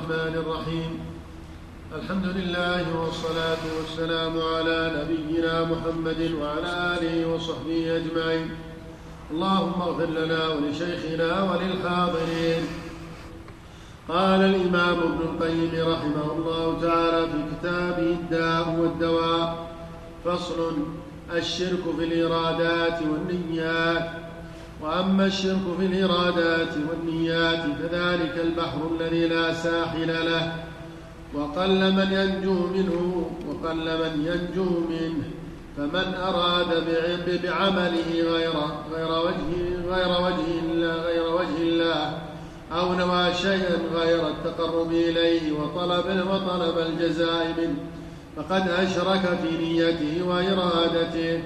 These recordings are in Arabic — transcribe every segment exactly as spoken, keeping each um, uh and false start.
الرحمن الرحيم. الحمد لله والصلاة والسلام على نبينا محمد وعلى آله وصحبه أجمعين. اللهم اغفر لنا ولشيخنا وللحاضرين. قال الإمام ابن القيم رحمه الله تعالى في كتابه الداء والدواء: فصل: الشرك في الإرادات والنيات. وأما الشرك في الإرادات والنيات فذلك البحر الذي لا ساحل له، وقل من ينجو منه وقل من ينجو منه. فمن أراد بعمله غير غير وجه غير وجه الله غير وجه الله أو نوى شيئا غير التقرب إليه وطلب وطلب الجزاء منه فقد أشرك في نيته وإرادته.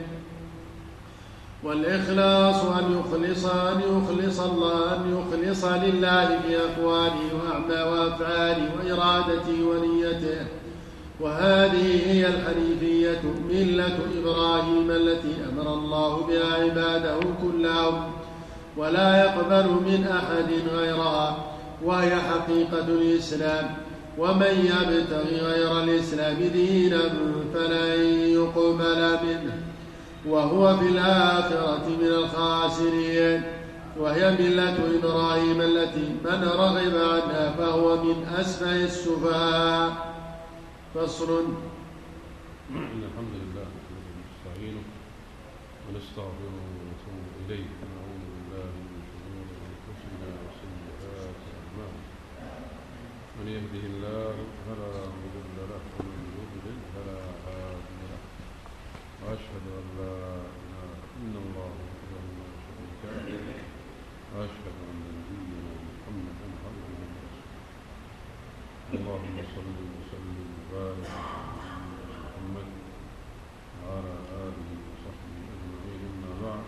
والإخلاص أن يخلص أن يخلص الله أن يخلص لله في أقواله وأفعاله وإرادته ونيته. وهذه هي الحنيفية ملة إبراهيم التي أمر الله بها عباده كلهم، ولا يقبل من أحد غيرها، وهي حقيقة الإسلام. ومن يبتغي غير الإسلام دينا فلن يقبل منه وهو في الآخرة من الخاسرين. وهي ملة إبراهيم التي من رغب عنها فهو من أسفه السفهاء. فصل. إن الحمد لله نستعينه ونستغفره ونتوب إليه ونعوذ بالله من شرور أنفسنا وسيئات أعمالنا. من يهده الله فلا مضل له ومن يضلل فلا هادي له. وأشهد أن لا إله إلا الله وحده لا شريك له، وأشهد أن نبينا محمدا عبده ورسوله. اللهم صل وسلم وبارك على محمد وعلى آله وصحبه أجمعين. أما بعد،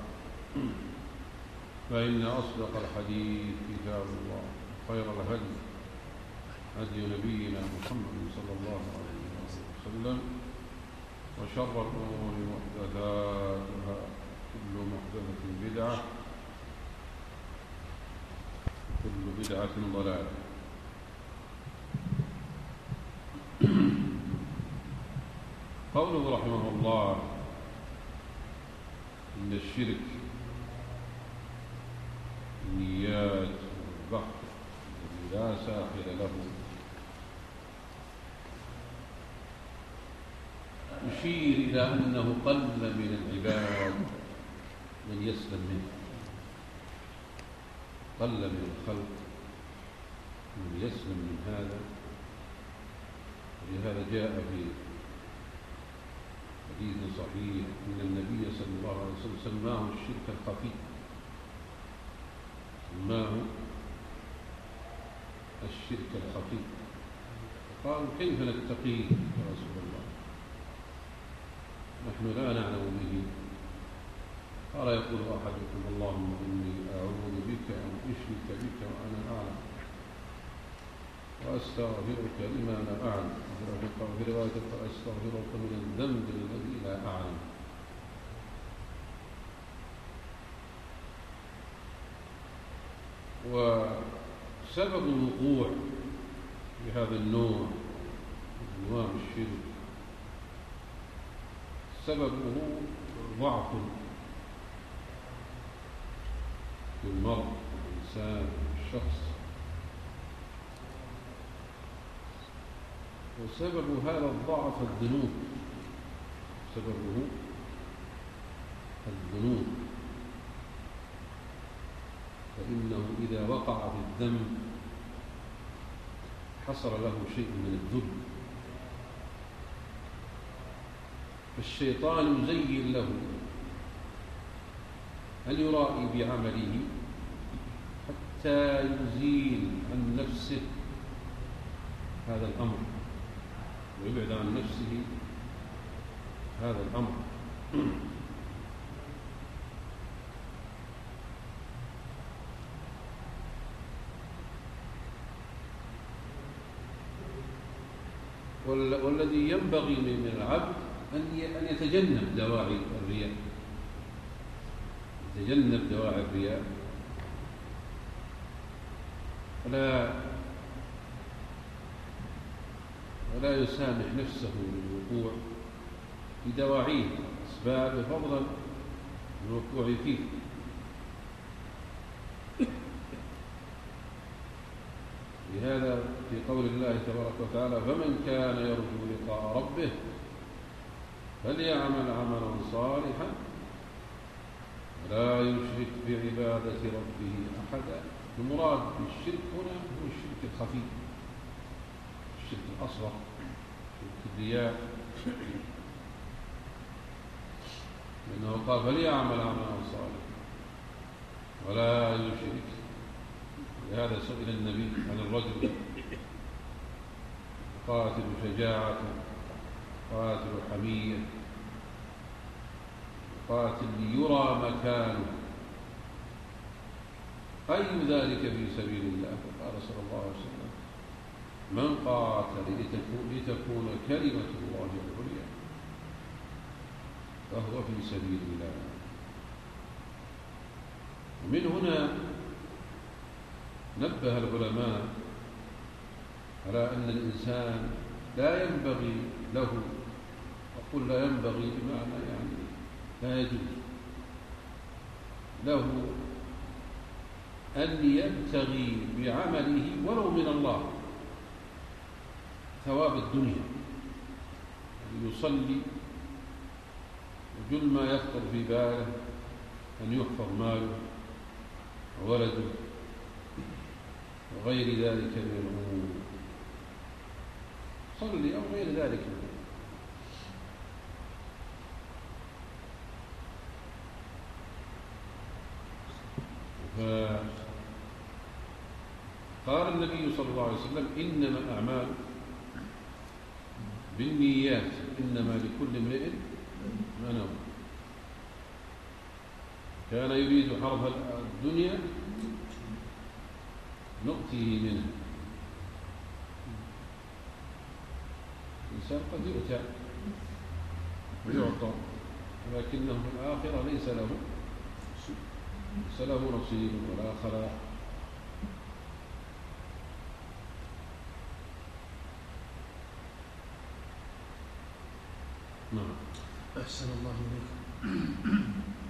فإن أصدق الحديث كتاب الله، خير الهدي هدي نبينا محمد صلى الله عليه وسلم، وشر الأمور محدثاتها، كل محدثة بدعة، كل بدعة ضلالة. قوله رحمه الله: إن الشرك النيات والبحر الذي لا ساحل له، يشير إلى أنه قل من العباد من يسلم منه، قل من الخلق من يسلم من هذا. ولهذا جاء في حديث صحيح أن النبي صلى الله عليه وسلم سماه الشرك الخفي، سماه الشرك الخفي. قالوا: كيف نتقيه يا رسول الله؟ نحن لا نعلم به. قال: يقول أحدكم: اللهم إني أعوذ بك أن أشرك بك وأنا أعلم، وأستغفرك لما لا أعلم، وفي رواية: فأستغفرك من الذنب الذي لا أعلم. وسبب الوقوع بهذا النوع من أنواع الشرك سببه ضعف في المرء الإنسان الشخص، وسبب هذا الضعف الذنوب، سببه الذنوب. فإنه إذا وقع في الذنب حصل له شيء من الذل، فالشيطان يزين له أن يرائي بعمله حتى يزيل عن نفسه هذا الأمر ويبعد عن نفسه هذا الأمر. والذي ينبغي من العبد أن يتجنب دواعي الرياء، يتجنب دواعي الرياء، فلا ولا يسامح نفسه للوقوع في دواعيه أسبابه فضلا من الوقوع فيه. لهذا في قول الله تبارك وتعالى: فمن كان يرجو لقاء ربه فليعمل عملا صالحا ولا يشرك بعبادة ربه أحدا. المراد بالشرك هنا هو الشرك الخفي، الشرك الأصغر، شرك الرياء، لأنه قال فليعمل عملا صالحا ولا يشرك. لهذا سئل النبي عن الرجل قاتل شجاعة، قاتل حمية، قاتل ليرى مكانه، أي ذلك في سبيل الله؟ فقال صلى الله عليه وسلم: من قاتل لتكون كلمة الله العليا فهو في سبيل الله. ومن هنا نبه العلماء على أن الإنسان لا ينبغي له، أقول لا ينبغي بمعنى يعني لا يجوز له أن يبتغي بعمله ولو من الله ثواب الدنيا، أن يصلي وجل ما يخطر في باله أن يحفظ ماله وولده وغير ذلك من الأمور، صلي أو غير ذلك من الأمور. فقال النبي صلى الله عليه وسلم: إنما الأعمال بالنيات إنما لكل امرئ ما نوى. كان يريد حرث الدنيا نؤتيه منها. الإنسان قد يؤتى ويعطى ولكنه في الآخرة ليس له ليس له نصيب ولا خلاق. نعم. أحسن الله إليكم.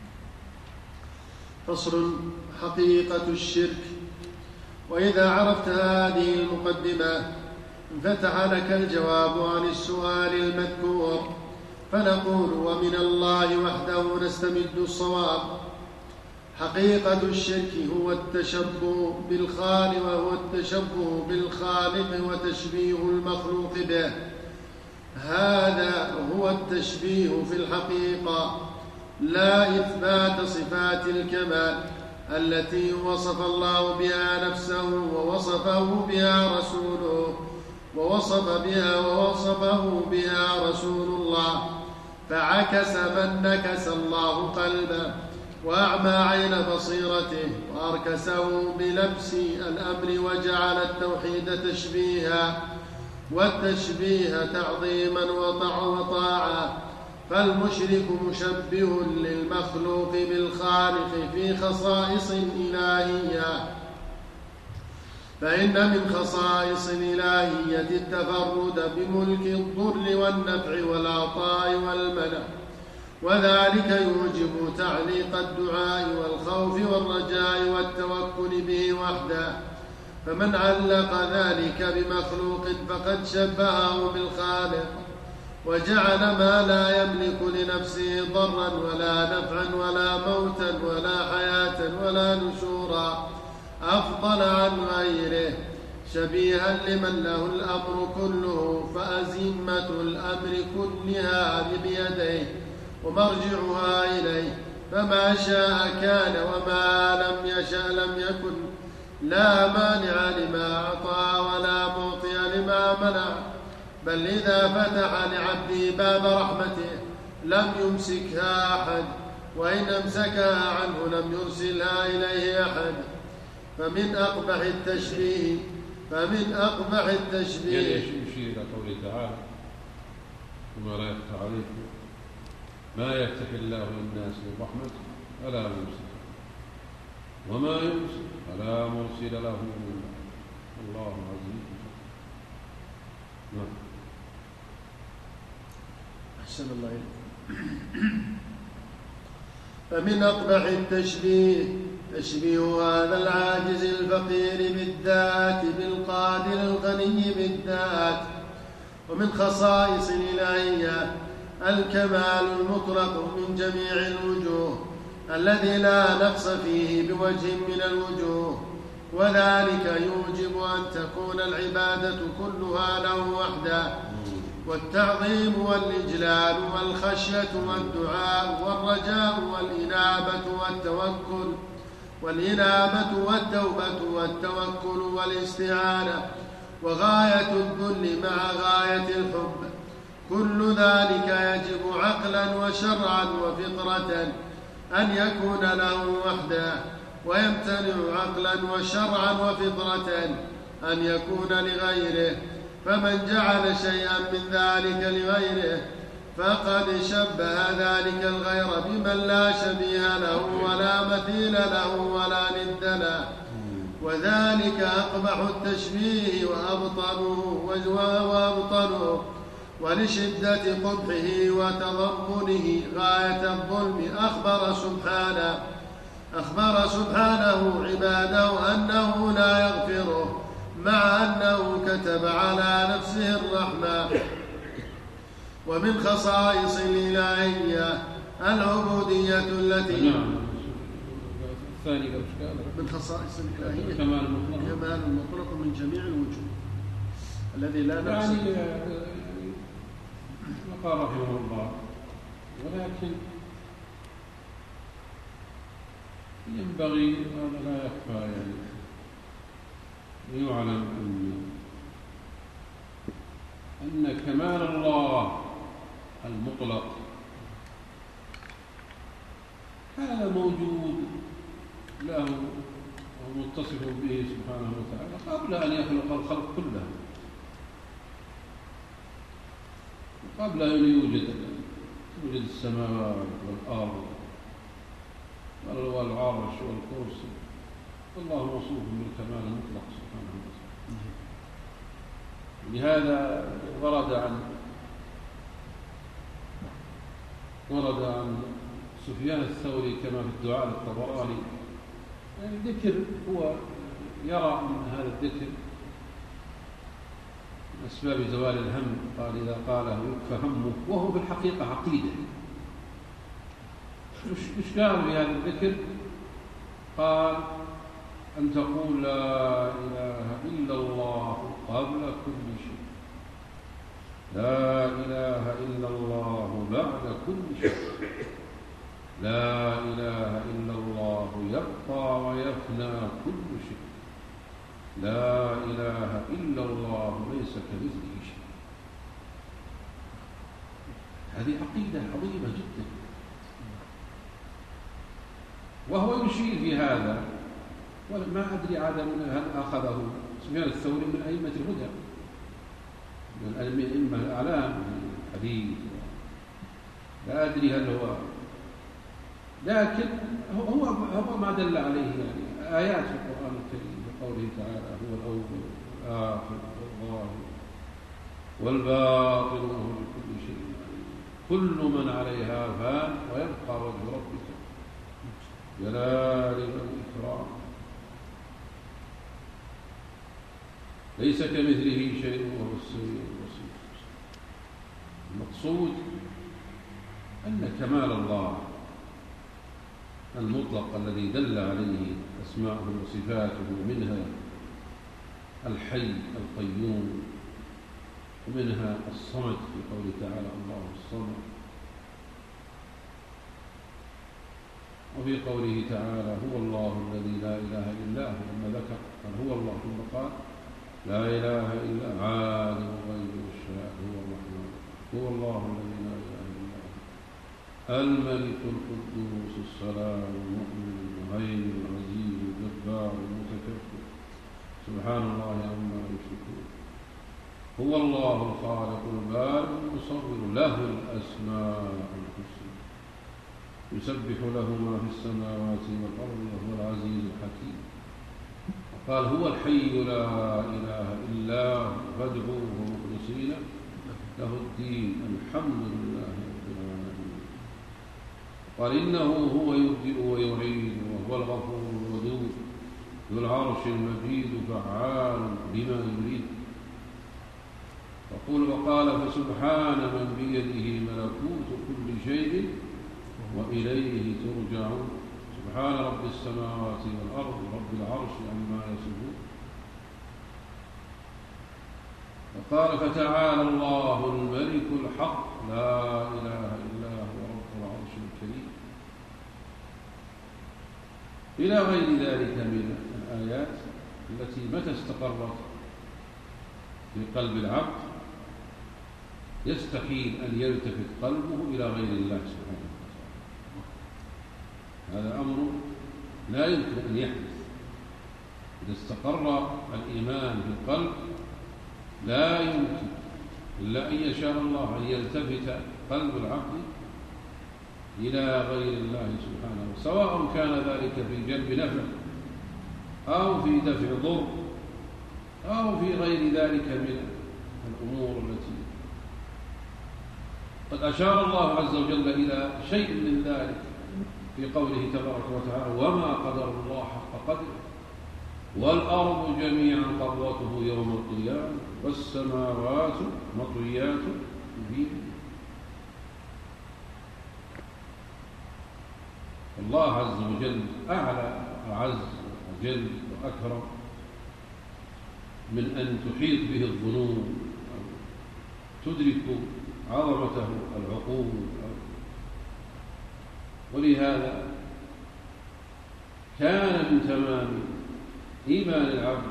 فصل: حقيقة الشرك. وإذا عرفت هذه المقدمة انفتح لك الجواب عن السؤال المذكور، فنقول: ومن الله وحده نستمد الصواب. حقيقة الشرك هو التشبه بالخالق وهو التشبه بالخالق وتشبيه المخلوق به. هذا هو التشبيه في الحقيقة، لا إثبات صفات الكمال التي وصف الله بها نفسه ووصفه بها رسوله ووصف بها ووصفه بها رسول الله، فعكس من نكس الله قلبه وأعمى عين بصيرته وأركسه بلبس الأمر وجعل التوحيد تشبيها والتشبيه تعظيما وطاعة. فالمشرك مشبه للمخلوق بالخالق في خصائص إلهية، فإن من خصائص الإلهية التفرد بملك الضر والنفع والعطاء والمنع، وذلك يوجب تعليق الدعاء والخوف والرجاء والتوكل به وحده. فمن علق ذلك بمخلوق فقد شبهه بالخالق وجعل ما لا يملك لنفسه ضرا ولا نفعا ولا موتا ولا حياة ولا نشورا أفضل عن غيره، شبيها لمن له الأمر كله، فأزمة الأمر كلها بيديه ومرجعها إليه، فما شاء كان وما لم يشأ لم يكن، لا مانع لما أعطى ولا معطي لما منع. بل إذا فتح لعبده باب رحمته لم يمسكها أحد، وإن أمسكها عنه لم يرسلها إليه أحد. فمن أقبح التشبيه فمن أقبح التشبيه يعني يشير إلى قوله تعالى: وما لا يفتح عليكم ما يفتح الله للناس من رحمة فلا ممسك وما يمسك فلا مرسل له من بعده، الله عزيز. نعم. أحسن الله إليك. فمن أقبح التشبيه تشبيه هذا العاجز الفقير بالذات بالقادر الغني بالذات. ومن خصائص الإلهية الكمال المطلق من جميع الوجوه الذي لا نقص فيه بوجه من الوجوه، وذلك يوجب أن تكون العبادة كلها له وحده، والتعظيم والإجلال والخشية والدعاء والرجاء والإنابة والتوكل والإنابة والتوبة والتوكل والاستعانة وغاية الذل مع غاية الحب، كل ذلك يجب عقلا وشرعا وفطرة أن يكون له وحده، ويمتنع عقلا وشرعا وفطرة أن يكون لغيره. فمن جعل شيئا من ذلك لغيره فقد شبه ذلك الغير بمن لا شبيه له ولا مثيل له ولا ند له، وذلك أقبح التشبيه وأبطله وأبطله ولشدة قبحه وتضمنه غاية الظلم. أخبر سبحانه أخبر سبحانه عباده أنه لا يغفره مع أنه كتب على نفسه الرحمة. ومن خصائص الإلهية العبودية التي من خصائص الإلهية كمال المطلق من جميع الوجوه الذي لا نقص يعني قال رحمه الله. ولكن ينبغي هذا لا يخفى يعني يعلم أن أن كمال الله المطلق هذا موجود له ومتصف به سبحانه وتعالى قبل أن يخلق الخلق كله، قبل أن يوجد توجد السماوات والأرض والعرش والكرسي، الله موصوف بالكمال المطلق سبحانه وتعالى. لهذا ورد عن ورد عن سفيان الثوري كما في الدعاء الطبراني يعني الذكر هو يرى من هذا الذكر من أسباب زوال الهم، قال إذا قاله يكفى همه، وهو بالحقيقة عقيدة. إيش قال في هذا الذكر؟ قال أن تقول لا إله إلا الله قبل كل شيء، لا إله إلا الله بعد كل شيء، لا إله إلا الله يبقى ويفنى كل شيء، لا إله إلا الله ليس كمثله شيء. هذه عقيدة عظيمة جدا، وهو يشير في هذا. وما أدري عاد من هل أخذه سفيان الثوري من أئمة الهدى من الأئمة الأعلام من الحديث، لا أدري هل هو، لكن هو هو ما دل عليه يعني آيات في القرآن الكريم بقوله تعالى هو الأول والآخر والظاهر والباطن وهو بكل شيء عليم، كل من عليها فان ويبقى وجه ربك جلال والإكرام، ليس كمثله شيء وهو السميع البصير. المقصود أن كمال الله المطلق الذي دل عليه أسماؤه وصفاته، منها الحي القيوم، ومنها الصمد في قوله تعالى الله الصمد، وفي قوله تعالى هو الله الذي لا إله إلا هو، لما ذكر قال هو الله ثم قال لا إله إلا عالم الغيب والشهادة هو الرحمن، هو الله الذي لا إله إلا هو الملك القدوس السلام المؤمن المهيمن العزيز الجبار المتكبر سبحان الله عما يشركون، هو الله الخالق البارئ المصور له الأسماء الحسنى يسبح له ما في السماوات والأرض وهو العزيز الحكيم. قال هو الحي لا إله إلا هو فادعوه مخلصين له الدين الحمد لله رب العالمين. قال إنه هو يبدئ ويعيد وهو الغفور الودود ذو العرش المجيد فعال بما يريد. وقل وقال فسبحان من بيده ملكوت كل شيء وإليه ترجعون. سبحان رب السماوات والأرض رب العرش عما يصفون. وقال فتعالى الله الملك الحق لا إله إلا هو رب العرش الكريم، إلى غير ذلك من الآيات التي متى استقرت في قلب العبد يستحيل أن يلتفت قلبه إلى غير الله سبحانه وتعالى. هذا أمر لا يمكن أن يحدث. إذا استقر الإيمان في القلب لا يمكن إلا أن يشاء الله أن يلتفت قلب العبد إلى غير الله سبحانه، سواء كان ذلك في جلب نفع أو في دفع ضر أو في غير ذلك من الأمور التي قد أشار الله عز وجل إلى شيء من ذلك في قوله تبارك وتعالى وما قدر الله حق قدره والأرض جميعا قبضته يوم القيامة والسماوات مطويات بيمينه. الله عز وجل أعلى وأعز وجل وأكرم من أن تحيط به الظنون أو تدرك عظمته العقول. ولهذا كان من تمام إيمان العبد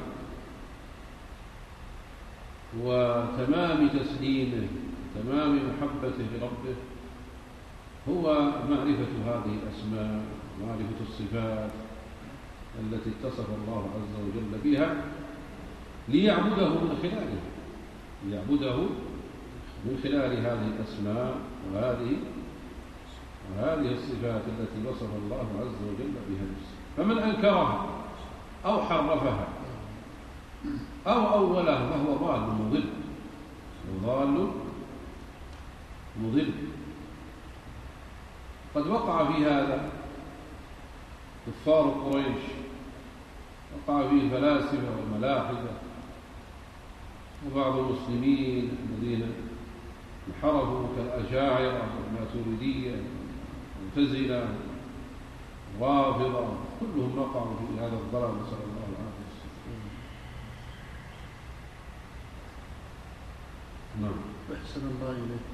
وتمام تسليمه تمام محبته لربه هو معرفة هذه الأسماء ومعرفة الصفات التي اتصف الله عز وجل بها ليعبده من خلالها ليعبده من خلال هذه الأسماء وهذه وهذه الصفات التي وصف الله عز وجل بها نفسه. فمن أنكرها أو حرفها أو أولها فهو ضال مضل ضال مضل. قد وقع في هذا كفار قريش، وقع فيه الفلاسفة والملاحدة وبعض المسلمين الذين انحرفوا كالأشاعرة والماتريدية والمعتزلة والرافضة، كلهم وقعوا في هذا الضلال، نسأل الله العافية. نعم. أحسن الله إليك.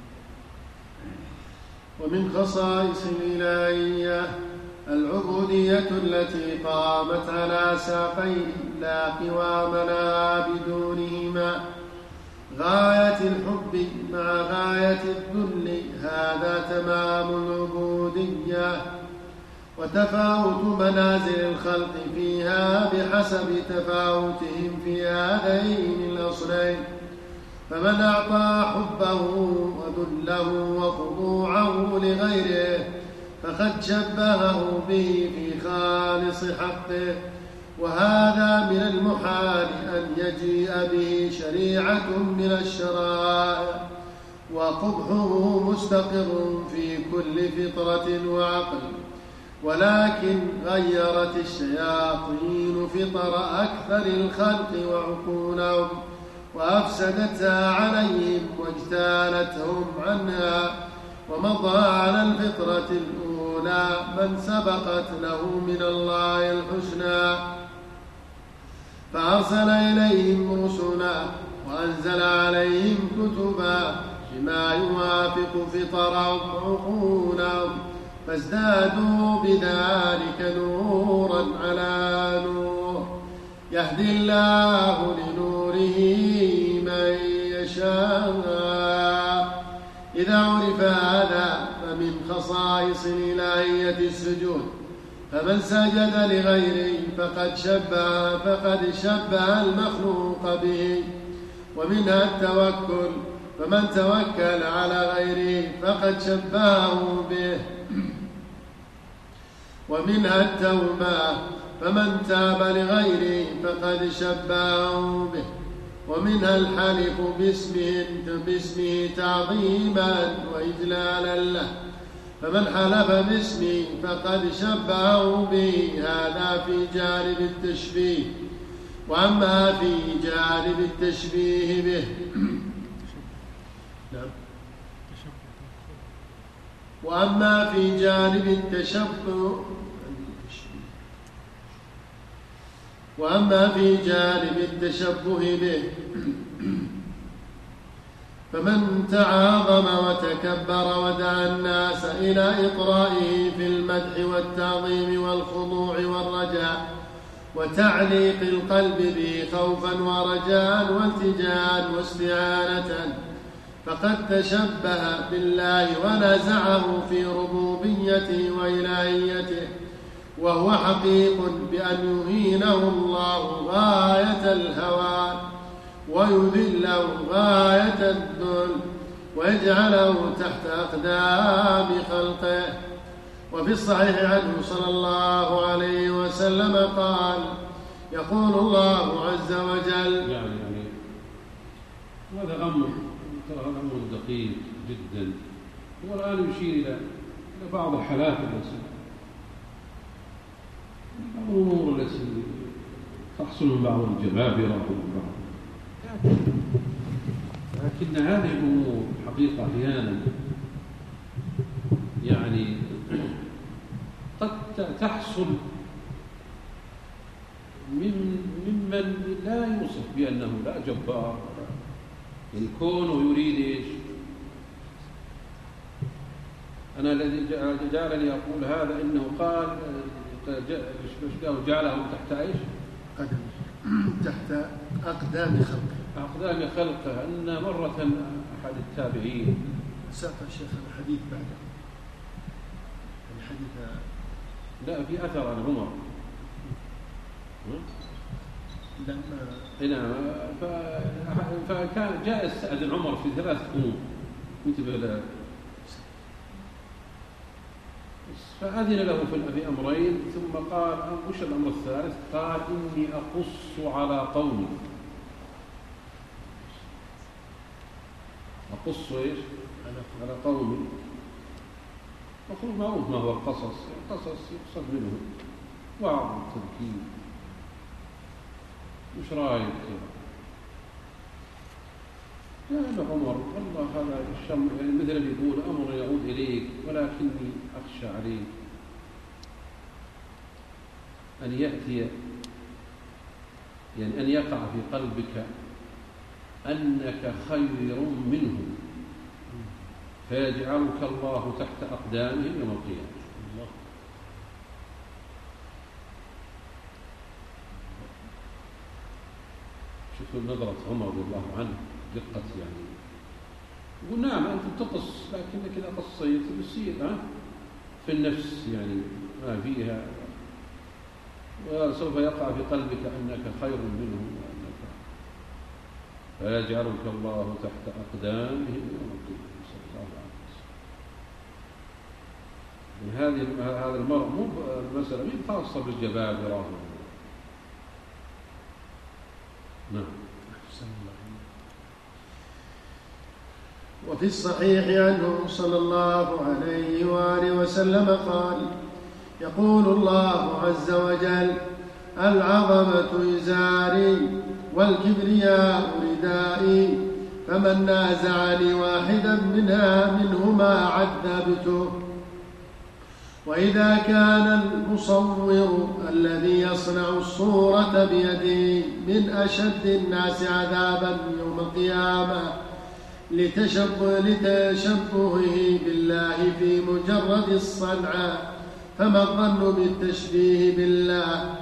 ومن خصائص الإلهية العبودية التي قامت على ساقين لا قوام لها بدونهما، غاية الحب مع غاية الذل، هذا تمام العبودية. وتفاوت منازل الخلق فيها بحسب تفاوتهم في هذين الأصلين، فمن أعطى حبه وذله وخضوعه لغيره فقد شبهه به في خالص حقه، وهذا من المحال أن يجيء به شريعة من الشرائع، وقبحه مستقر في كل فطرة وعقل. ولكن غيرت الشياطين فطر أكثر الخلق وعقولهم وأفسدتها عليهم واجتالتهم عنها، ومضى على الفطرة الأولى من سبقت له من الله الحسنى، فأرسل إليهم رسلا وأنزل عليهم كتبا بما يوافق فطرهم وعقولهم، فازدادوا بذلك نورا على نور، يهدي الله لنوره من يشاء. إذا عرف هذا فمن خصائص الإلهية السجود، فمن سجد لغيره فقد شبه فقد شبه المخلوق به. ومنها التوكل، فمن توكل على غيره فقد شبهه به. ومنها التوبة، فمن تاب لغيره فقد شبهه به. ومنها الحلف باسمه, باسمه تعظيما وإجلالا له، فمن حلف باسمه فقد شبهه به، هذا في جانب التشبيه. وأما في جانب التشبيه به نعم. وأما في جانب التشبه وأما في جانب التشبه به فمن تعاظم وتكبر ودعا الناس إلى إطرائه في المدح والتعظيم والخضوع والرجاء وتعليق القلب به خوفا ورجاء والتجاء واستعانة، فقد تشبه بالله ونزعه في ربوبيته وإلهيته، وهو حقيق بأن يهينه الله غاية الهوان ويذله غاية الذل ويجعله تحت أقدام خلقه. وفي الصحيح عنه صلى الله عليه وسلم قال: يقول الله عز وجل يعني يعني هذا أمر ترى أمر دقيق جدا. هو الآن يشير إلى بعض الحالات التي الأمور التي تحصل من بعض الجبابرة ومن بعض، لكن هذه الأمور حقيقة أحيانا يعني قد تحصل من ممن لا يوصف بأنه لا جبار، يعني كونه يريد إيش؟ أنا الذي جعلني أقول هذا إنه قال جعلهم تحت إيش؟ قدم تحت أقدام خلقه أقدام خلقه. أن مرة أحد التابعين ساق الشيخ الحديث بعده الحديث لا في أثر عن عمر لما نعم، فكان جاء يستأذن عمر في ثلاث أمور انتبه له، فأذن له في أمرين ثم قال: وش الأمر الثالث؟ قال: إني أقص على قومي. أقص إيش؟ على قومي. مفروض معروف ما هو القصص، القصص يقصد منه وعظ التذكير. وش رأيك؟ قال عمر: والله هذا الشم يعني مثل اللي يقول أمر يعود إليك ولكني أخشى عليك أن يأتي يعني أن يقع في قلبك أنك خير منه فيجعلك الله تحت أقدامهم يوم القيامة. شوفوا نظرة عمر رضي الله عنه، دقة يعني. يقول: نعم أنت تقص، لكنك إذا قصيت يصير في النفس يعني ما فيها، وسوف يقع في قلبك أنك خير منه وأنك فيجعلك الله تحت أقدامهم يوم القيامة. صلى الله عليه وسلم. هذه هذا المرء مو المسألة مين خاصة بالجبابرة. نعم. وفي الصحيح عنه صلى الله عليه وآله وسلم قال: يقول الله عز وجل: العظمة إزاري والكبرياء ردائي، فمن نازعني واحدا منها منهما عذبته. وإذا كان المصور الذي يصنع الصورة بيده من أشد الناس عذابا يوم القيامة لتشبه لتشبهه بالله في مجرد الصنع، فما الظن بالتشبيه بالله؟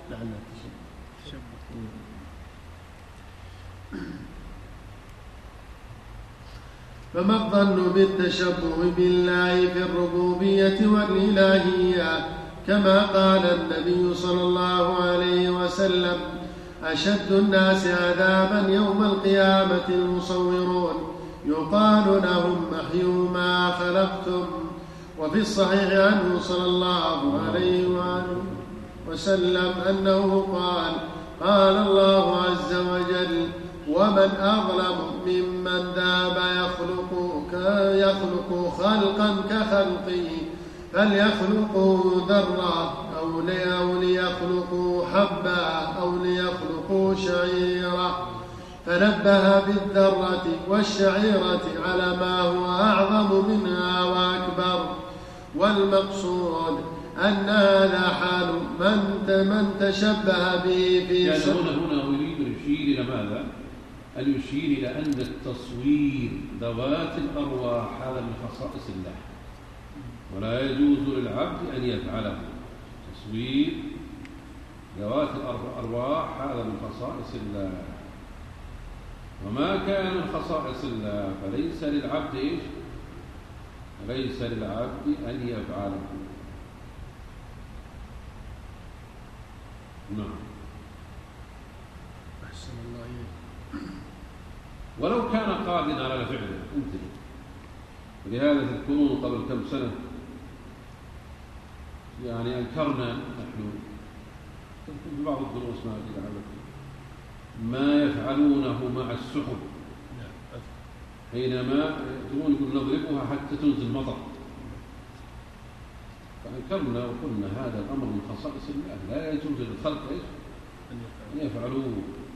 فما الظن بالتشبه بالله في الربوبية والإلهية؟ كما قال النبي صلى الله عليه وسلم: أشد الناس عذابا يوم القيامة المصورون، يقال لهم: أحيوا ما خلقتم. وفي الصحيح عنه صلى الله عليه وآله وسلم أنه قال: قال الله عز وجل: ومن أظلم ممن ذاب يخلق يخلق خلقا كخلقه فليخلقوا ذرة أو ليخلقوا حبا أو ليخلقوا شعيرا، فنبه بالذرة والشعيرة على ما هو أعظم منها وأكبر. والمقصود أن هذا حال من من تشبه به في يعني هنا هنا يريد أن يشير إلى ماذا؟ أن يشير إلى أن التصوير ذوات الأرواح هذا من خصائص الله، ولا يجوز للعبد أن يفعله. تصوير ذوات الأرواح هذا من خصائص الله، وما كان من خصائص الله فليس للعبد إيش؟ ليس للعبد أن يفعله. نعم. أحسن الله إليك. ولو كان قادرا على فعله انتبه. ولهذا تذكرون قبل كم سنة يعني أنكرنا نحن في بعض الدروس ما أدري لعلكم ما يفعلونه مع السحب حينما يقولون يقول نضربها حتى تنزل مطر، فأنكرنا وقلنا هذا الأمر من خصائص الله، لا يجوز للخلق إيش أن يفعلوه.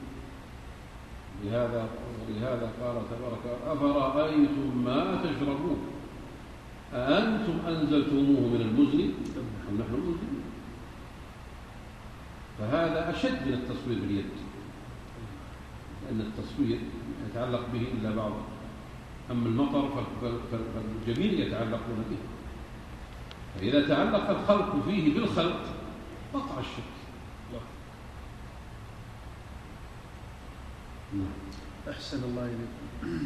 لهذا ولهذا قال تبارك أفرأيتم ما تشربون أأنتم أنزلتموه من المزن أم نحن المنزلون؟ فهذا أشد من التصوير باليد، لأن التصوير يتعلق به إلا بعض، أما المطر فالجميع يتعلقون به. فإذا تعلق الخلق فيه بالخلق قطع الشرك. أحسن الله إليكم.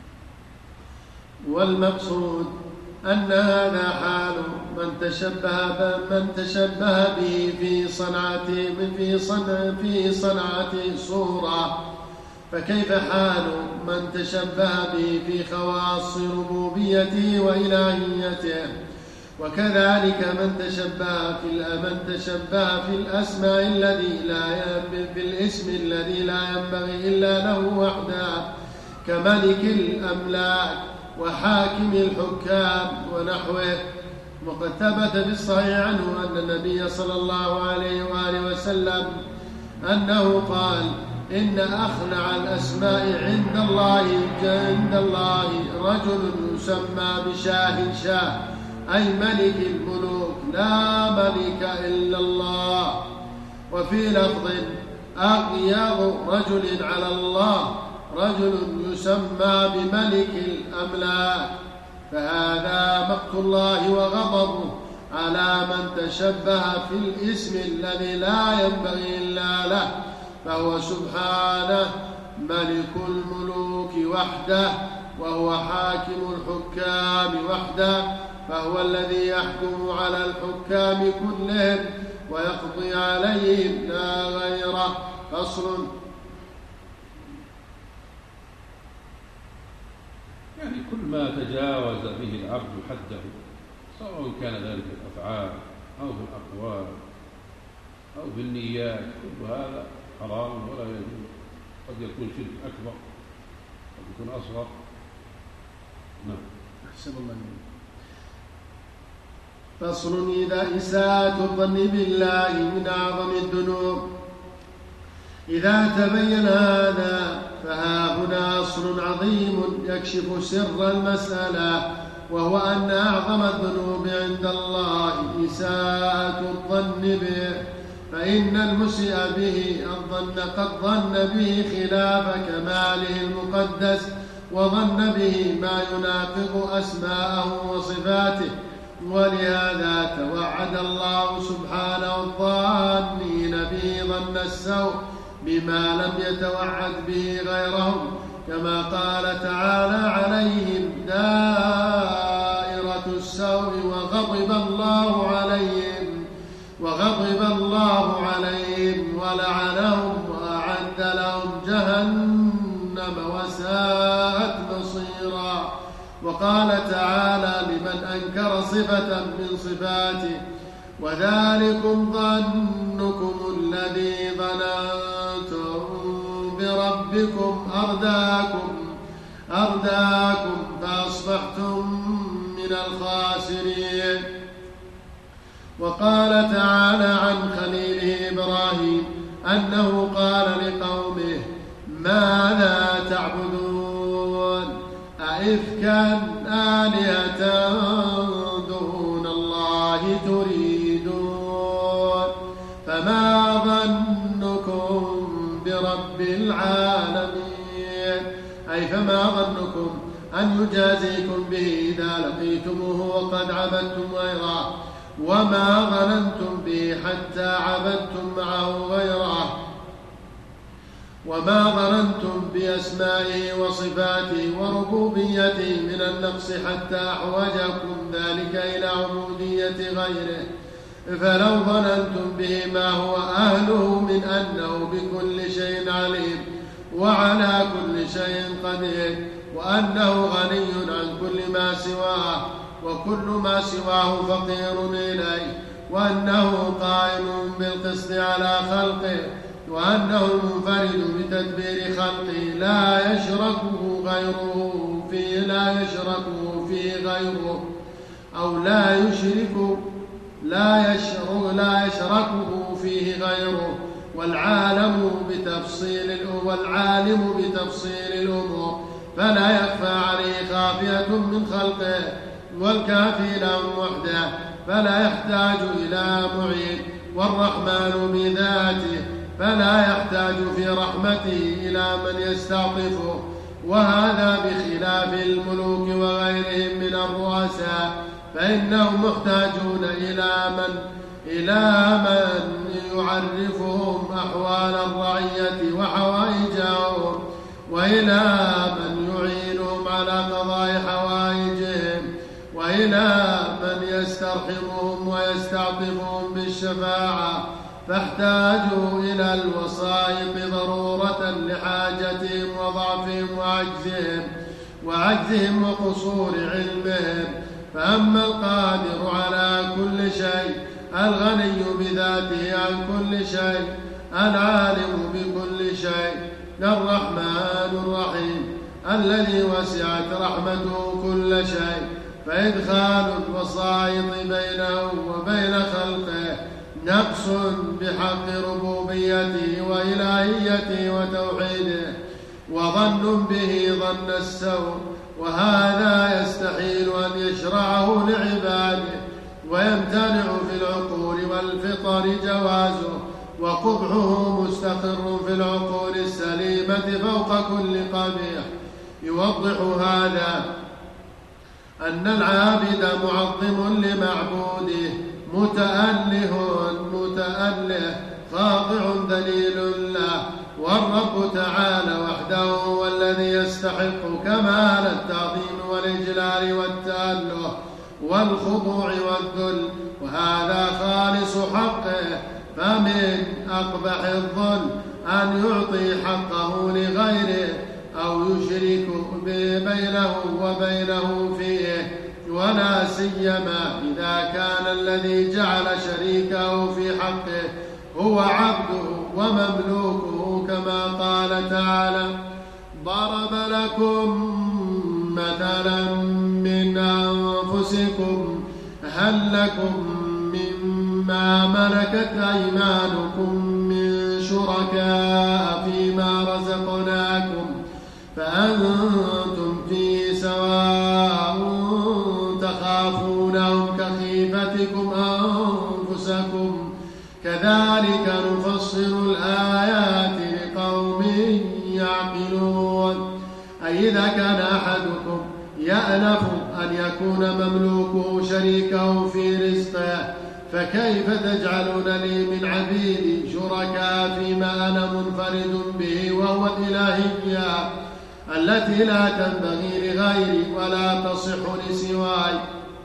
والمقصود أن هذا حال من تشبه من تشبه به في صنعته في صنع في صنعته صورة، فكيف حال من تشبه به في خواص ربوبيته وإلهيته؟ وكذلك من تشبه في من تشبه في الأسماء الذي لا في الاسم الذي لا ينبغي إلا له وحده، كملك الأملاك وحاكم الحكام ونحوه. وقد ثبت في الصحيح عنه أن النبي صلى الله عليه وآله وسلم أنه قال: إن أخنع الأسماء عند الله عند الله رجل يسمى بشاه شاه، أي ملك الملوك لا ملك إلا الله. وفي لفظ: أغيظ رجل على الله رجل يسمى بملك الأملاك. فهذا مقت الله وغضبه على من تشبه في الاسم الذي لا ينبغي إلا له، فهو سبحانه ملك الملوك وحده، وهو حاكم الحكام وحده، فهو الذي يحكم على الحكام كلهم ويقضي عليهم لا غيره. فصل. يعني كل ما تجاوز به العبد حده، سواء كان ذلك في الأفعال أو في الأقوال أو في النيات، كل هذا حرام ولا يجوز. قد يكون شرك أكبر، قد يكون أصغر. نعم. أحسن الله عليك. فصل. إذا إساءة الظن بالله من أعظم الذنوب. إذا تبين هذا فها هنا أصل عظيم يكشف سر المسألة، وهو أن أعظم الذنوب عند الله إساءة الظن به، فإن المسيء به الظن قد ظن به خلاف كماله المقدس، وظن به ما يناقض أسماءه وصفاته. ولهذا توعد الله سبحانه الظانين به ظن السوء بما لم يتوعد به غيرهم، كما قال تعالى: عليهم دائرة السوء وغضب الله عليهم وغضب الله عليهم ولعنهم وأعد لهم جهنم وساءت مصيرا. وقال تعالى لمن أنكر صفة من صفاته: وذلكم ظنكم الذي ظننتم بربكم ربكم أرداكم أرداكم فأصبحتم من الخاسرين. وقال تعالى عن خليله إبراهيم أنه قال لقومه ماذا تعبدون أئفكا آلهة دون الله تريدون فما ظنكم برب العالمين أي فما ظنكم أن يجازيكم به إذا لقيتموه وقد عبدتم غيره وما ظننتم به حتى عبدتم معه غيره وما ظننتم بأسمائه وصفاته وربوبيته من النقص حتى أحوجكم ذلك إلى عبودية غيره فلو ظننتم به ما هو أهله من أنه بكل شيء عليم وعلى كل شيء قدير وأنه غني عن كل ما سواه وكل ما سواه فقير إليه وأنه قائم بالقسط على خلقه وأنه المنفرد بتدبير خلقه لا يشركه غيره فيه لا يشركه فيه غيره أو لا يشرك لا يشرك لا يشركه فيه غيره والعالم بتفصيل والعالم بتفصيل الأمور فلا يخفى عليه خافية من خلقه والكافي له وحده فلا يحتاج إلى معين والرحمن بذاته فلا يحتاج في رحمته إلى من يستعطفه وهذا بخلاف الملوك وغيرهم من الرؤساء فإنهم محتاجون إلى من إلى من يعرفهم أحوال الرعية وحوائجهم وإلى من يعينهم على قضاء حوائجهم وإلى من يسترحمهم ويستعطفهم بالشفاعة فاحتاجوا إلى الوسائط ضرورة لحاجتهم وضعفهم وعجزهم وعجزهم وقصور علمهم. فأما القادر على كل شيء الغني بذاته عن كل شيء العالم بكل شيء الرحمن الرحيم الذي وسعت رحمته كل شيء فإدخال الوسائط بينه وبين خلقه نقص بحق ربوبيته وإلهيته وتوحيده وظن به ظن السوء وهذا يستحيل أن يشرعه لعباده ويمتنع في العقول والفطر جوازه وقبحه مستقر في العقول السليمة فوق كل قبيح. يوضح هذا أن العابد معظم لمعبوده متأله متأله خاضع ذليل له والرب تعالى وحده هو الذي يستحق كمال التعظيم والإجلال والتأله والخضوع والذل وهذا خالص حقه. فمن أقبح الظلم أن يعطي حقه لغيره أو يشرك بينه وبينه فيه ولا سيما إذا كان الذي جعل شريكه في حقه هو عبده ومملوكه كما قال تعالى ضرب لكم مثلا من أنفسكم هل لكم مما ملكت أيمانكم من شركاء فيما رزقناكم فأنتم فيه سواء تخافونهم كخيفتكم أنفسكم كذلك نفصل الآيات لقوم يعقلون. أي إذا كان أحدكم يألف أن يكون مملوكه شريكه في رزقه فكيف تجعلون لي من عبيدي شركاء فيما أنا منفرد به وهو الإلهية التي لا تنبغي لغيري ولا تصح لسواي.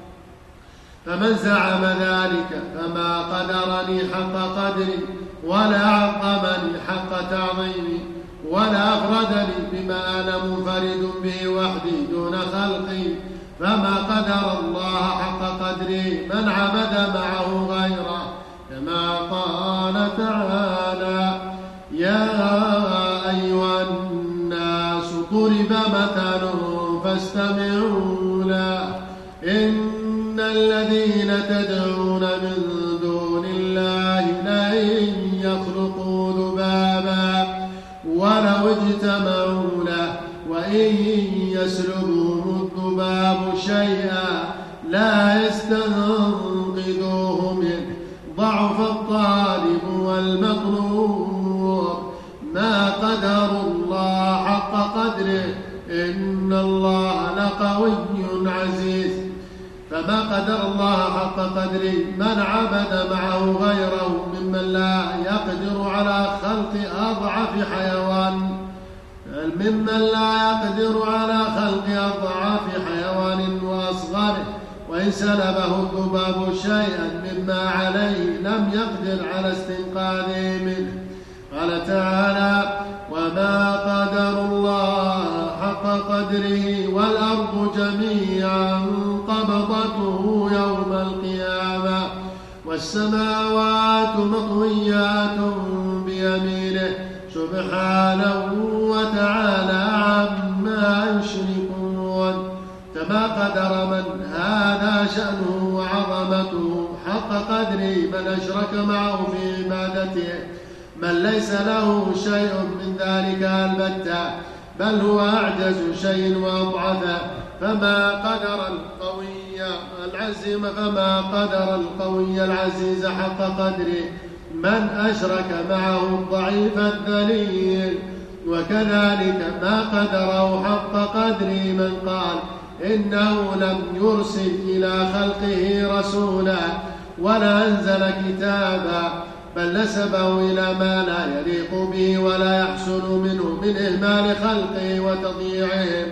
فمن زعم ذلك فما قدرني حق قدري ولا عظمني حق تعظيمي ولا أفردني بما أنا منفرد به وحدي دون خلقي فما قدر الله حق قدره من عبد معه غيره كما قال تعالى يا أيها مثل فاستمعوا له إن الذين تدعون من دون الله لن يخلقوا ذبابا ولو اجتمعوا له وإن يسلبهم الذباب شيئا لا يستنقذوه منه ضعف الطالب والمطلوب ما قدر الله حق قدره إن الله لقوي عزيز. فما قدر الله حق قدره من عبد معه غيره ممن لا يقدر على خلق أضعف حيوان ممن لا يقدر على خلق أضعاف حيوان وأصغره وإن سلبه الذباب شيئا مما عليه لم يقدر على استنقاذه منه. قال تعالى وما قدر الله حق قدره والأرض جميعا قبضته يوم القيامة والسماوات مطويات بيمينه سبحانه وتعالى عما يشركون. كما قدر من هذا شأنه وعظمته حق قدره من أشرك معه في عبادته من ليس له شيء من ذلك البتة بل هو أعجز شيء وأضعفه. فما قدر القوي العزيز فما قدر القوي العزيز حق قدره من أشرك معه الضعيف الذليل. وكذلك ما قدره حق قدره من قال إنه لم يرسل إلى خلقه رسولا ولا أنزل كتابا بل نسبه إلى ما لا يليق به ولا يحسن منه من إهمال خلقه وتضييعهم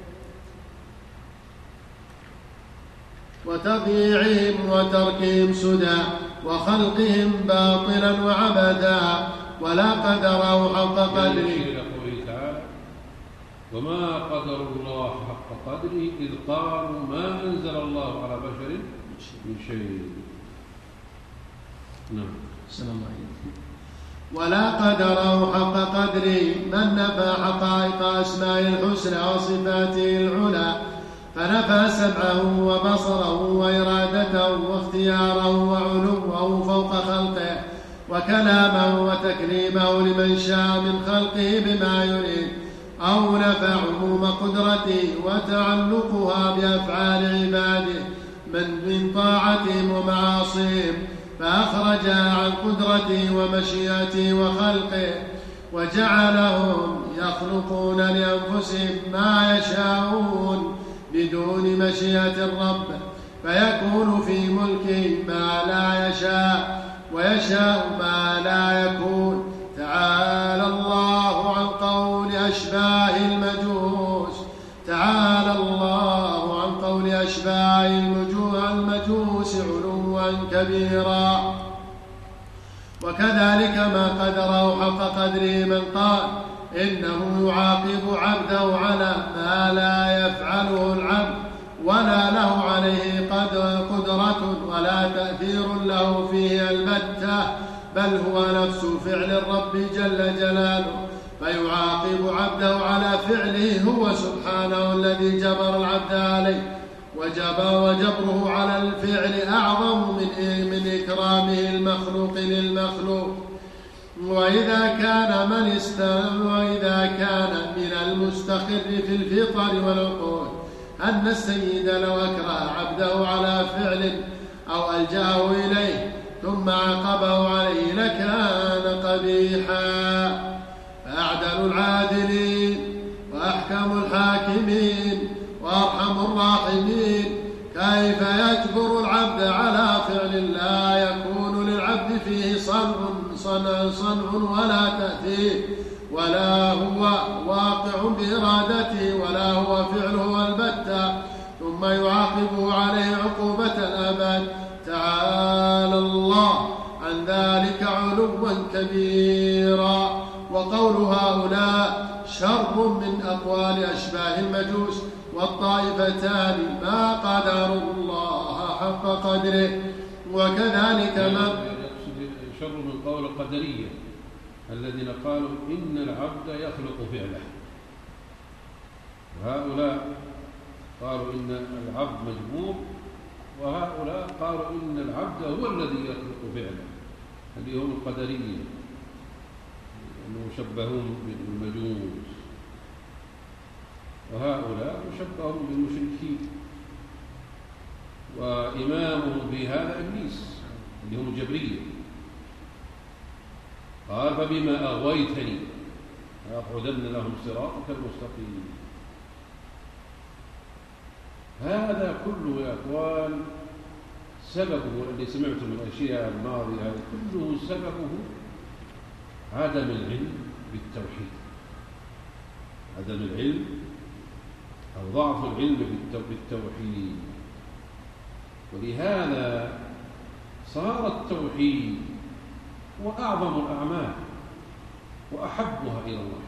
وتضييعهم وتركهم سدى وخلقهم باطلا وعبدا ولا قدره حق قدره. وما قدر الله حق قدره إذ قالوا ما أنزل الله على بشر من شيء. نعم. ولا قدره حق قدره من نفى حقائق أسماء الحسنى وصفاته العلى فنفى سمعه وبصره وإرادته واختياره وعلوه فوق خلقه وكلامه وتكليمه لمن شاء من خلقه بما يريد أو نفى عموم قدرته وتعلقها بأفعال عباده من طاعتهم ومعاصيهم فأخرجها عن قدرته ومشيئته وخلقه وجعلهم يخلقون لأنفسهم ما يشاءون بدون مشيئة الرب فيكون في ملكه ما لا يشاء ويشاء ما لا يكون. تعالى الله عن قول أشباه المجوس تعالى الله عن قول أشباه المجوس علوا كبيرا. وكذلك ما قدره حق قدره من قال إنه يعاقب عبده على ما لا يفعله العبد ولا له عليه قدرة ولا تأثير له فيه البتة بل هو نفس فعل الرب جل جلاله فيعاقب عبده على فعله هو سبحانه الذي جبر العبد عليه وجبر وجبره على الفعل أعظم من من إكرامه المخلوق للمخلوق. وإذا كان من استوى وإذا كان من المستقر في الفطر والعقول أن السيد لو أكره عبده على فعل أو ألجأه إليه ثم عاقبه عليه لكان قبيحا. فأعدل العادلين وأحكم الحاكمين وأرحم الراحمين كيف يجبر العبد على فعل لا يكون للعبد فيه صنع صنع صنع ولا تأثير ولا هو واقع بإرادته ولا هو فعله البتة ثم يعاقبه عليه عقوبة الأبد. تعالى الله عن ذلك علوا كبيرا. وقول هؤلاء شر من أقوال أشباه المجوس والطائفتان ما قدروا الله حق قدره. وكذلك ما شر من قول القدرية الذين قالوا إن العبد يخلق فعله وهؤلاء قالوا إن العبد مجبور، وهؤلاء قالوا إن العبد هو الذي يخلق فعله، اللي هم القدرية، أنه يشبهون بالمجوس، وهؤلاء يشبهون بالمشركين، وإمامهم في هذا إبليس اللي هم الجبرية. قال فبما أغويتني لأقعدن لهم صراطك المستقيم. هذا كله يا أخوان سببه الذي سمعتم من الأشياء الماضية هذه كله سببه عدم العلم بالتوحيد، عدم العلم أو ضعف العلم بالتوحيد. ولهذا صار التوحيد هو أعظم الأعمال وأحبها إلى الله.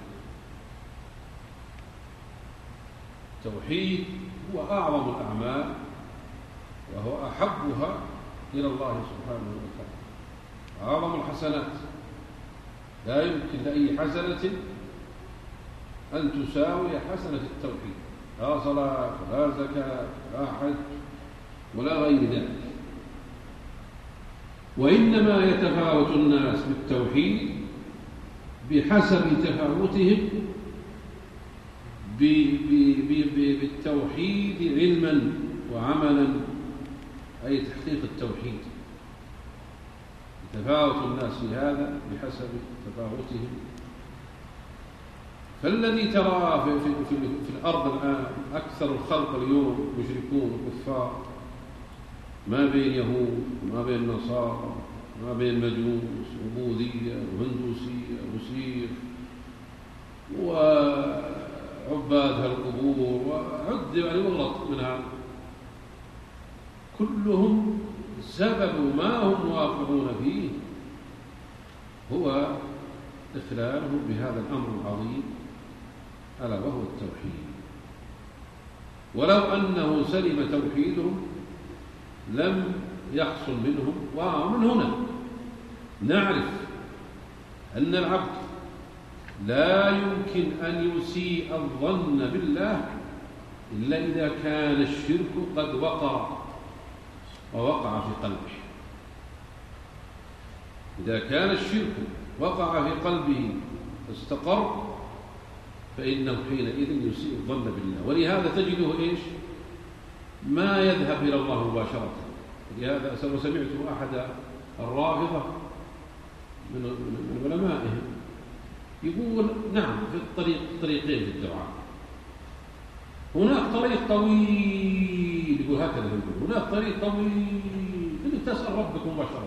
التوحيد هو أعظم الأعمال وهو أحبها إلى الله سبحانه وتعالى. أعظم الحسنات، لا يمكن لأي حسنة أن تساوي حسنة التوحيد، لا صلاة ولا زكاة ولا حج ولا غير ذلك. وإنما يتفاوت الناس بالتوحيد بحسب تفاوتهم بالتوحيد علما وعملا، أي تحقيق التوحيد. يتفاوت الناس في هذا بحسب تفاوتهم. فالذي ترى في, في, في, في الأرض الآن أكثر الخلق اليوم مشركون وكفار، ما بين يهود وما بين نصارى ما بين مجوس وبوذية وهندوسية وسيخ وعباد القبور وعد يعني وغلط من هذا، كلهم سبب ما هم واقعون فيه هو إخلالهم بهذا الأمر العظيم ألا وهو التوحيد. ولو أنه سلم توحيدهم لم يحصل منهم. ومن هنا نعرف أن العبد لا يمكن أن يسيء الظن بالله إلا إذا كان الشرك قد وقع ووقع في قلبه. إذا كان الشرك وقع في قلبه استقر فإنه حينئذ يسيء الظن بالله. ولهذا تجده إيش؟ ما يذهب إلى الله مباشرة. لهذا سمعت أحد الرافضة من علمائهم يقول نعم في الطريق طريقين في الدعاء، هناك طريق طويل، يقول هكذا يقول هناك طريق طويل انك تسأل ربك مباشرة،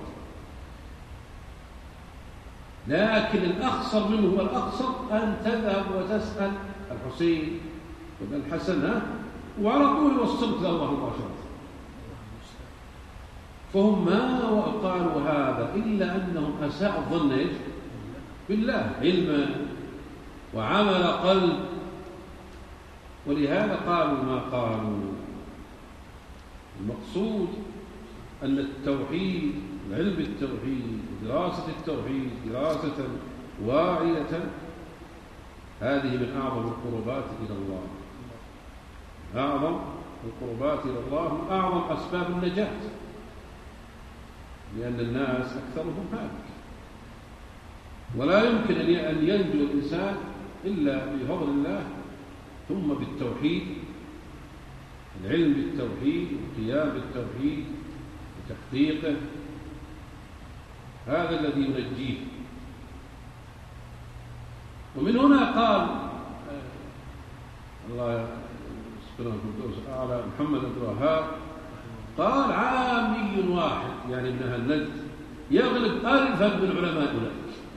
لكن الأخصر منه والأقصر أن تذهب وتسأل الحسين وابن الحسن وعلى طول يوصلك لله مباشرة. فهم ما قالوا هذا إلا أنهم أساءوا الظن بالله علما وعمل قلب. ولهذا قالوا ما قالوا. المقصود أن التوحيد، العلم بالتوحيد، دراسة التوحيد دراسة واعية، هذه من أعظم القربات إلى الله، أعظم القربات إلى الله وأعظم أسباب النجاة، لأن الناس أكثرهم هالك. ولا يمكن أن ينجو الإنسان إلا بفضل الله ثم بالتوحيد، العلم بالتوحيد والقيام بالتوحيد وتحقيقه، هذا الذي ينجيه. ومن هنا قال الله سبحانه وتعالى أعلى محمد عبد الوهاب قال عامي واحد يعني من أهل نجد يغلب ألفا من علماء أولئك.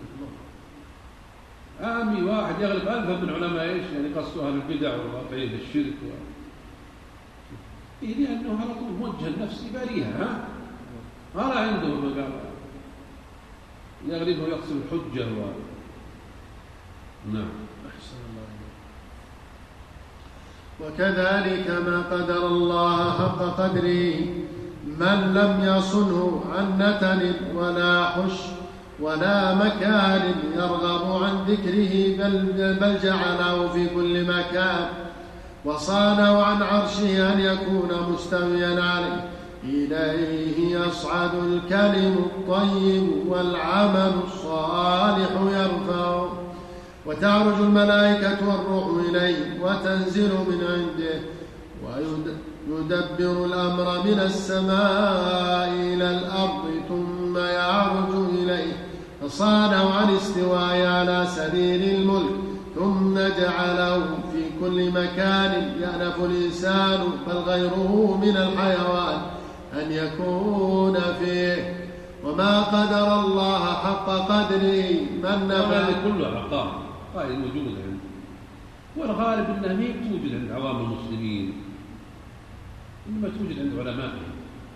عامي واحد يغلب ألفا من علماء إيش؟ يعني قصوا أهل البدع والواقعين في الشرك و... إيه لأنه على طول موجه النفس بريها، ها؟ ما لا عنده مقام يغلبه يقسم الحجة و... نعم. وكذلك ما قدر الله حق قدره من لم يصنه عن نتن ولا حش ولا مكان يرغب عن ذكره بل, بل جعله في كل مكان وصانه عن عرشه أن يكون مستويا عليه. إليه يصعد الكلم الطيب والعمل الصالح يرفعه، وتعرج الملائكة والروح إليه وتنزل من عنده، ويدبر الأمر من السماء إلى الأرض ثم يعرج إليه. فصانه عن استواء على سرير الملك، ثم جعله في كل مكان يأنف الإنسان بل غيره من الحيوان أن يكون فيه. وما قدر الله حق قدره من نفى. هذه كلها عقائد قائل موجودة عنده، والغالب أنها ما توجد عند عوام المسلمين، إنما توجد عند علمائهم.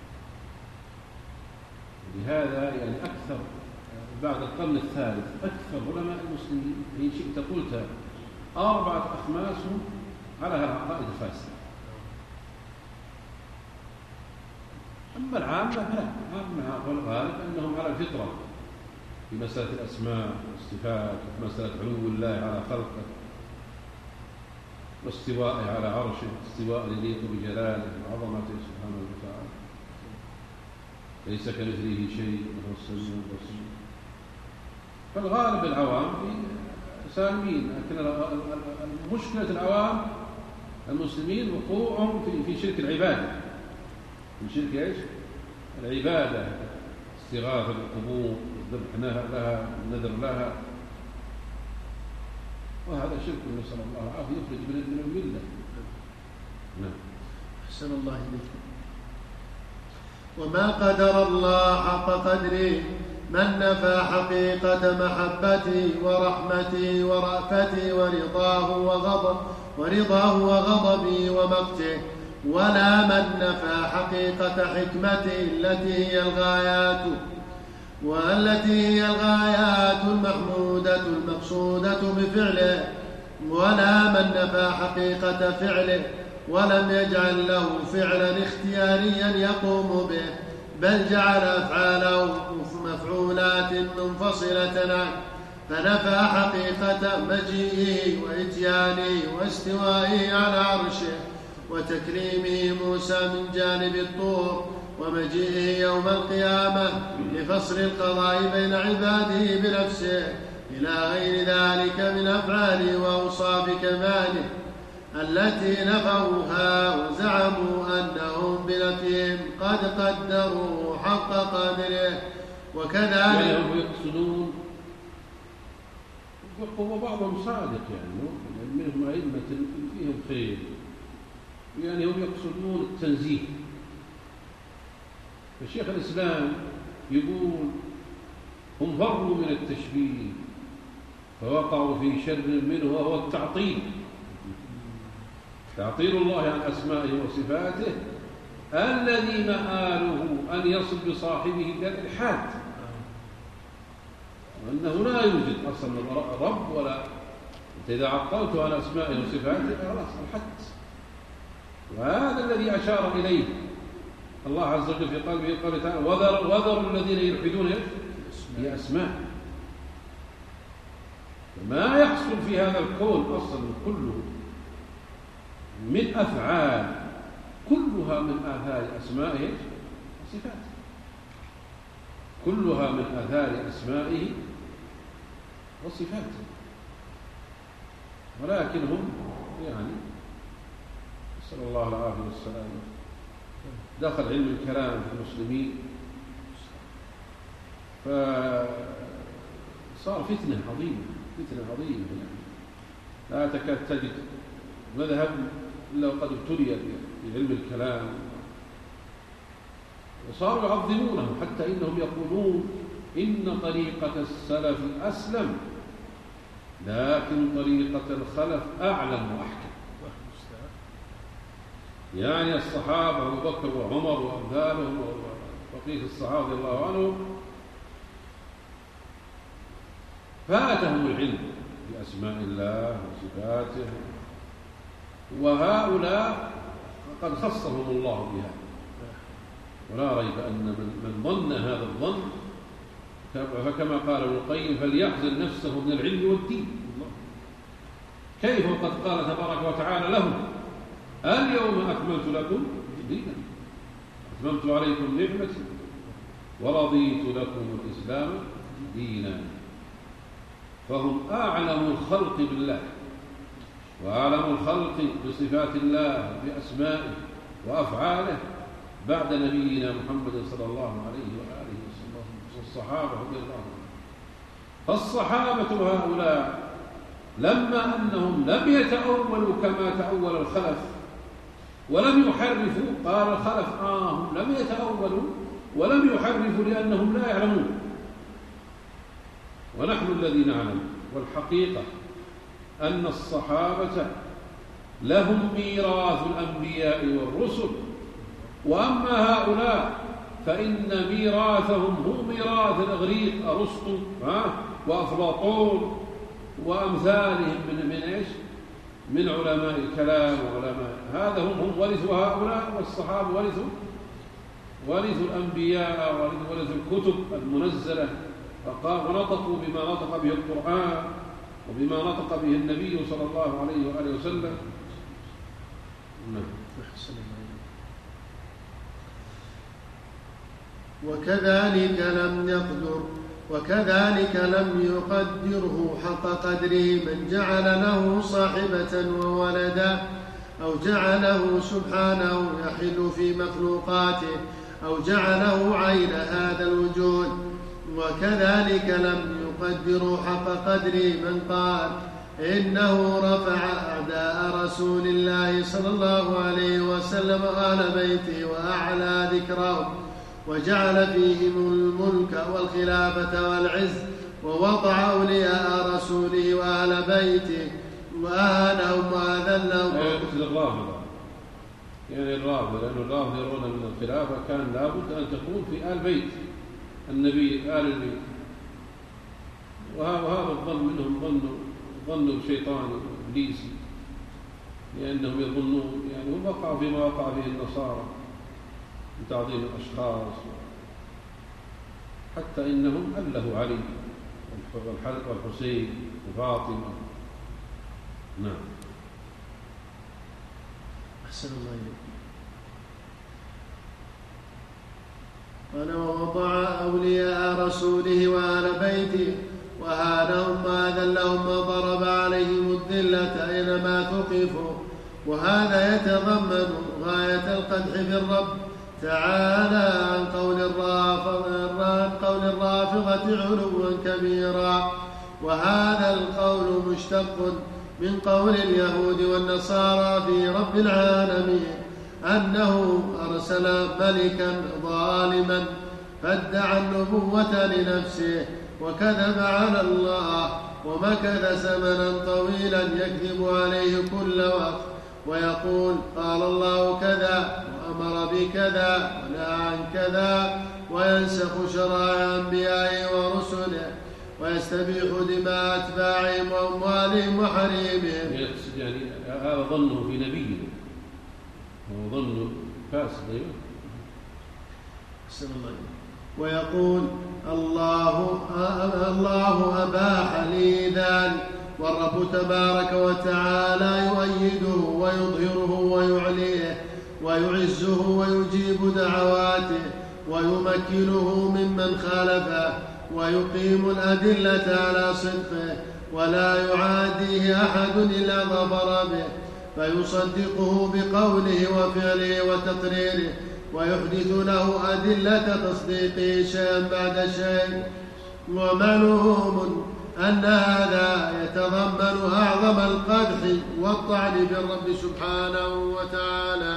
لهذا يعني أكثر بعد القرن الثالث أكثر علماء المسلمين إن شئت قلت أربعة أخماسهم على العقائد الفاسدة. أما العامة فلا، العامة والغالب أنهم على الفطرة في مسألة الأسماء والصفات، وفي مسألة علو الله على خلقه، واستوائه على عرشه، استواء يليق بجلاله وعظمته سبحانه وتعالى، ليس كمثله شيء وهو السميع البصير. فالغالب العوام سالمين، لكن مشكلة العوام المسلمين وقوعهم في شرك العبادة، في شرك ايش؟ العبادة، استغاثة بالقبور، الذبح لها، النذر لها، وهذا شرك نسأل الله العافية يخرج من الملة. نعم. أحسن الله إليكم. وما قدر الله حق قدره من نفى حقيقة محبته ورحمته ورأفته ورضاه وغضب ورضاه وغضبه ومقته، ولا من نفى حقيقة حكمته التي هي الغايات والتي هي الغايات المحمودة المقصودة بفعله، ولا من نفى حقيقة فعله ولم يجعل له فعلا اختياريا يقوم به، بل جعل أفعاله مفعولات منفصلة عنه، فنفى حقيقة مجيئه وإتيانه واستوائه على عرشه وتكريمه موسى من جانب الطور ومجيئه يوم القيامة لفصل القضاء بين عباده بنفسه إلى غير ذلك من أفعاله وأوصاف كماله التي نفوها وزعموا أنهم بنفيهم قد قدروا حق قدره. وكذلك هم يقصدون، وبعضهم صادق يعني منهم أئمة فيهم خير، يعني هم يقصدون التنزيه. فشيخ الإسلام يقول هم فروا من التشبيه فوقعوا في شر منه وهو التعطيل، تعطيل الله عن أسمائه وصفاته الذي مآله أن يصل بصاحبه إلى الإلحاد، وأنه لا يوجد أصلا رب ولا إذا عطلت على أسمائه وصفاته خلاص الحد. وهذا الذي أشار إليه الله عز وجل في قلبه قال تعالى وذر وذر الذين يلحدون في أسماء. ما يحصل في هذا الكون أصلا كله من أفعال كلها من آثار أسمائه وصفاته، كلها من آثار أسمائه وصفاته، ولكن هم يعني نسأل الله العافية والسلامة دخل علم الكلام في المسلمين فصار فتنة عظيمة، فتنة عظيمة يعني لا تكاد تجد مذهب إلا وقد ابتلي بعلم الكلام، وصاروا يعظمونه حتى إنهم يقولون إن طريقة السلف أسلم لكن طريقة الخلف أعلم وأحكم. يعني الصحابة أبو بكر وعمر وأمثالهم وبقية الصحابة رضي الله عنهم فاتهم العلم بأسماء الله وصفاته، وهؤلاء قد خصهم الله بها. ولا ريب أن من ظن هذا الظن فكما قال ابن القيم فليحزن نفسه من العلم والدين. كيف وقد قال تبارك وتعالى لهم اليوم أكملت لكم دينكم أتممت عليكم نعمتي ورضيت لكم الإسلام دينا. فهم أعلم الخلق بالله وأعلم الخلق بصفات الله بأسمائه وأفعاله بعد نبينا محمد صلى الله عليه وآله وسلم والصحابة رضي الله عنهم. فالصحابة هؤلاء لما أنهم لم يتأولوا كما تأول الخلف ولم يحرفوا، قال الخلف آه هم لم يتأولوا ولم يحرفوا لأنهم لا يعلمون، ونحن الذي نعلم. والحقيقة أن الصحابة لهم ميراث الأنبياء والرسل، وأما هؤلاء فإن ميراثهم هو ميراث الإغريق أرسطو وأفلاطون وأمثالهم من من إيش؟ من علماء الكلام وعلماء هذا هم هم ورثوا هؤلاء، والصحابة ورثوا ورثوا الأنبياء ورثوا الكتب المنزلة ونطقوا بما نطق به القرآن وبما نطق به النبي صلى الله عليه وآله وسلم. وكذلك لم يقدر وكذلك لم يقدره حق قدره من جعل له صاحبة وولدا أو جعله سبحانه يحل في مخلوقاته أو جعله عين هذا الوجود. وكذلك لم يقدروا حق قدره من قال إنه رفع أعداء رسول الله صلى الله عليه وسلم آل بيته وأعلى ذكرهم وجعل فيهم الملك والخلافة والعز ووضع أولياء رسوله وآل بيته وآهنهم وأذلهم. مثل الرافضة، يعني الرافضة لأن الرافضة يرون من الخلافة كان لابد أن تكون في آل بيت النبي آل البيت، وهذا الظن منهم ظن ظن شيطاني إبليسي، لأنهم يظنون يعني هم وقعوا فيما وقع فيه النصارى من تعظيم الأشخاص، حتى إنهم ألهوا علي والحسين وفاطمة. نعم. أحسن الله إليك. قال ووضع أولياء رسوله وآل بيته وهانهم وأذلهم وضرب عليهم الذلة أينما ثقفوا. وهذا يتضمن غاية القدح في الرب تعالى عن قول الرافضة علوا كبيرا. وهذا القول مشتق من قول اليهود والنصارى في رب العالمين أنه أرسل ملكا ظالما فادعى النبوة لنفسه وكذب على الله ومكث زمنا طويلا يكذب عليه كل وقت ويقول قال الله كذا وأمر بكذا ونهى عن كذا وينسخ شرائع أنبيائه ورسله ويستبيح دماء أتباعهم وأموالهم وحريمهم. يعني هذا ظنه في نبيه هو ظن فاسد. ويقول الله الله أباح لي ذلك، والرب تبارك وتعالى يؤيده ويظهره ويعليه ويعزه ويجيب دعواته ويمكنه ممن خالفه ويقيم الأدلة على صدقه ولا يعاديه أحد إلا ظفر به فيصدقه بقوله وفعله وتقريره ويحدث له أدلة تصديقه شيئا بعد شيء. ومعلوم أن هذا يتضمن أعظم القدح والطعن في الرب سبحانه وتعالى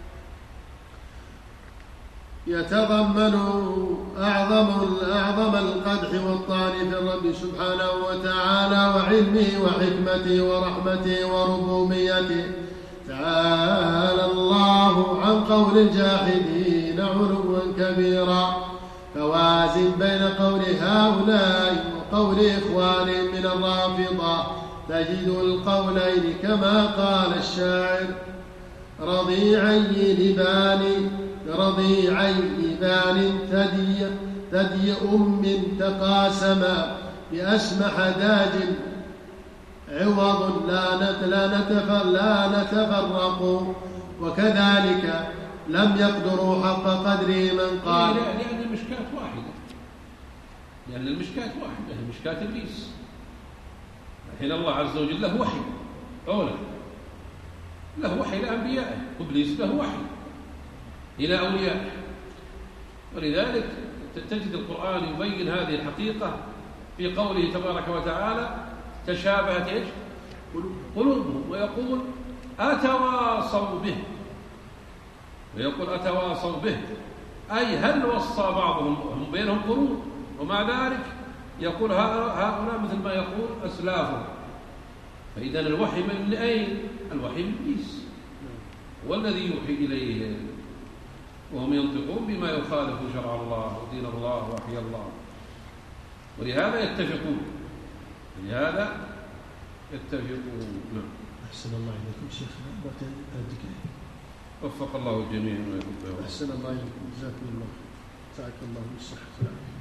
يتضمن أعظم أعظم القدح والطعن في الرب سبحانه وتعالى وعلمه وحكمته ورحمته وربوبيته. تعالى الله عن قول الجاحدين علوا كبيرا. فوازن بين قول هؤلاء وقول إخوانهم من الرافضة تجد القولين كما قال الشاعر رضيعي لبان رضيعي لبان ثدي ثدي أم تقاسما بأسمح داج عوض لا نت لا نتفر لا نتفرق، وكذلك لم يقدروا حق قدره من قال. لأن المشكاة واحدة، لأن المشكاة واحدة، المشكاة إبليس. الحين الله عز وجل له وحي أولا، له وحي لأنبيائه، وإبليس له وحي إلى أوليائه. ولذلك تجد القرآن يبين هذه الحقيقة في قوله تبارك وتعالى: تشابهت إيش؟ قلوبهم، ويقول أتواصوا به، ويقول أتواصوا به، أي هل وصى بعضهم هم بينهم قلوب، ومع ذلك يقول هؤلاء مثل ما يقول أسلافهم. فإذا الوحي من أين؟ الوحي من إبليس، والذي يوحي إليه، وهم ينطقون بما يخالف شرع الله ودين الله ووحي الله. ولهذا يتفقون، لهذا يتفقون. نعم. أحسن الله إليكم شيخنا، وفق الله الجميع ويكون. أحسن الله إليكم، جزاكم الله، جزاك الله بالصحة والعافية.